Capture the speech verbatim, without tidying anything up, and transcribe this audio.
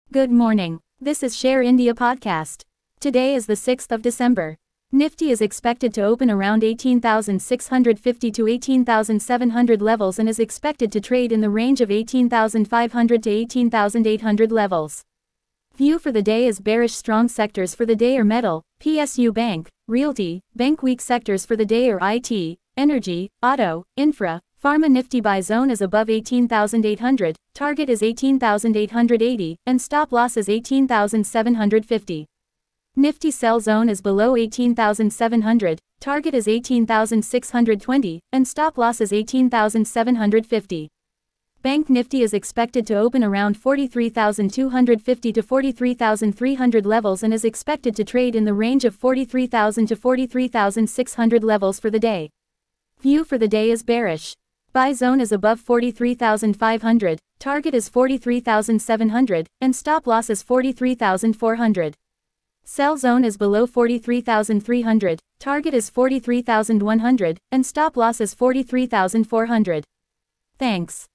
Good morning. This is Share India Podcast. Today is the sixth of December. Nifty is expected to open around eighteen thousand six hundred fifty to eighteen thousand seven hundred levels and is expected to trade in the range of eighteen thousand five hundred to eighteen thousand eight hundred levels. View for the day is bearish. Strong sectors for the day are metal, P S U Bank, Realty, Bank. Weak sectors for the day are I T, Energy, Auto, Infra, Pharma. Nifty buy zone is above eighteen thousand eight hundred, target is eighteen thousand eight hundred eighty, and stop loss is eighteen thousand seven hundred fifty. Nifty sell zone is below eighteen thousand seven hundred, target is eighteen thousand six hundred twenty, and stop loss is eighteen thousand seven hundred fifty. Bank Nifty is expected to open around forty-three thousand two hundred fifty to forty-three thousand three hundred levels and is expected to trade in the range of forty-three thousand to forty-three thousand six hundred levels for the day. View for the day is bearish. Buy zone is above forty-three thousand five hundred, target is forty-three thousand seven hundred, and stop loss is forty-three thousand four hundred. Sell zone is below forty-three thousand three hundred, target is forty-three thousand one hundred, and stop loss is forty-three thousand four hundred. Thanks.